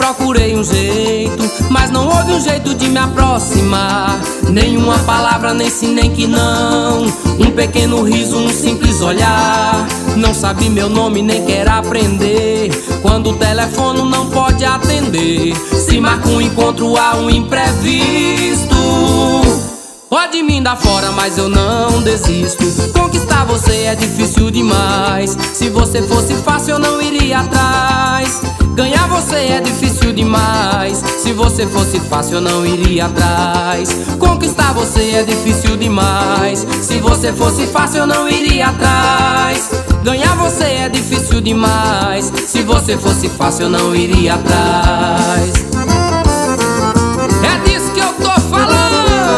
procurei um jeito, mas não houve um jeito de me aproximar. Nenhuma palavra, nem sim, nem que não. Um pequeno riso, um simples olhar. Não sabe meu nome, nem quer aprender. Quando o telefone não pode atender, se marca um encontro, há um imprevisto. Pode me dar fora, mas eu não desisto. Conquistar você é difícil demais. Se você fosse fácil, eu não iria atrás. Ganhar você é difícil demais. Se você fosse fácil, eu não iria atrás. Conquistar você é difícil demais. Se você fosse fácil, eu não iria atrás. Ganhar você é difícil demais. Se você fosse fácil, eu não iria atrás. É disso que eu tô falando.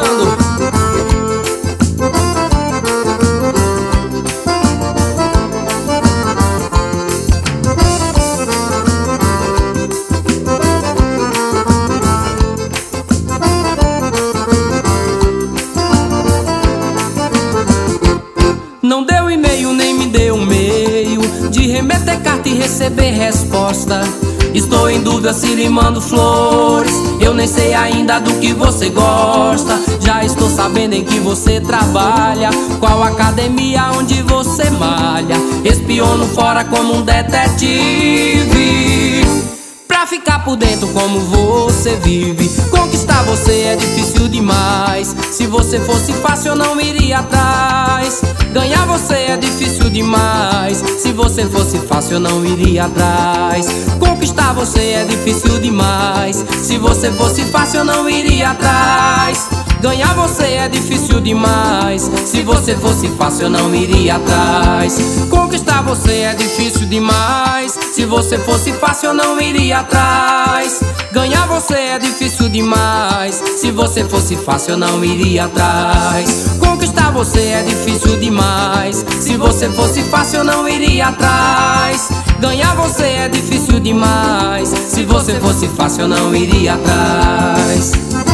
Não deu e-mail, nem me deu um meio de remeter carta e receber resposta. Estou em dúvida se lhe mando flores. Eu nem sei ainda do que você gosta. Já estou sabendo em que você trabalha, qual academia onde você malha. Espiono fora como um detetive, pra ficar por dentro como você vive. Conquistar você é difícil demais. Se você fosse fácil, eu não iria atrás. Ganhar você é difícil demais. Se você fosse fácil, eu não iria atrás. Conquistar você é difícil demais. Se você fosse fácil, eu não iria atrás. Ganhar você é difícil demais. Se você fosse fácil, eu não iria atrás. Conquistar você é difícil demais. Se você fosse fácil, eu não iria atrás. Ganhar você é difícil demais. Se você fosse fácil, eu não iria atrás. Conquistar você é difícil demais. Se você fosse fácil, eu não iria atrás. Ganhar você é difícil demais. Se você fosse fácil, eu não iria atrás.